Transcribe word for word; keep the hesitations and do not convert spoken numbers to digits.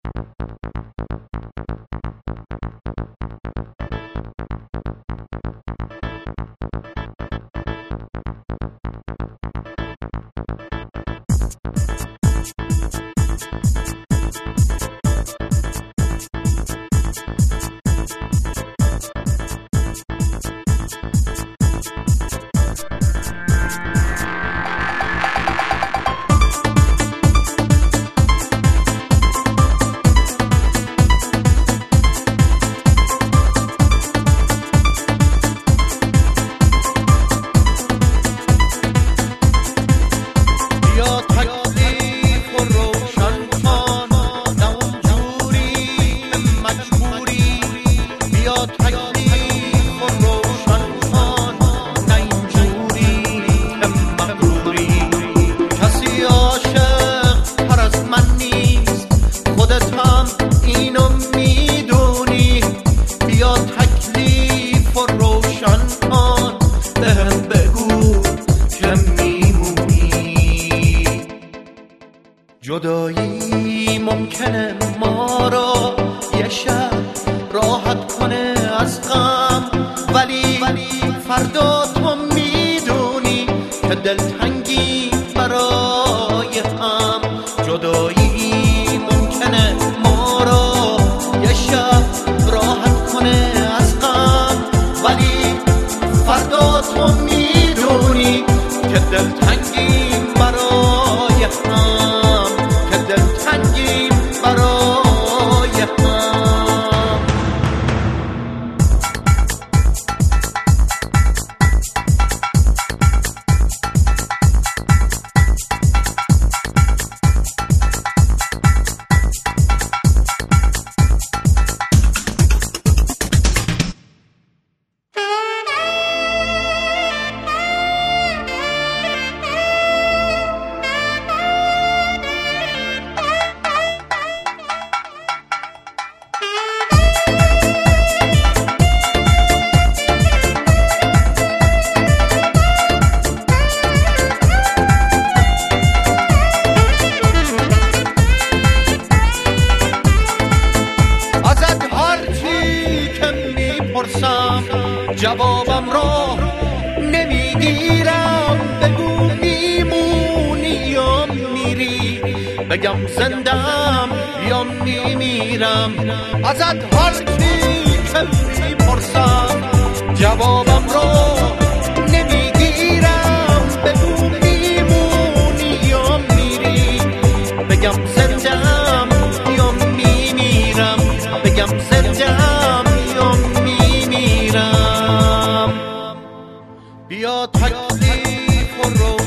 جدایی ممکنه ما رو یه شب راحت کنه از غم، ولی فردا تو میدونی که دلتنگی برای هم. جدایی ممکنه ما رو یه شب راحت کنه از غم، ولی فردا تو میدونی که دلتنگی برای هم، که دلتنگی برای هم. جوابم را نمیگیرم، بگو میمونی یا میری، بگم زندم یا میمیرم. ازت هر چی که میپرسم جوابم را نمیگیرم، بگو میمونی یا میری، بگم زندم یا میمیرم، بگم زندم یا میمیرم. بیا تکلیف رو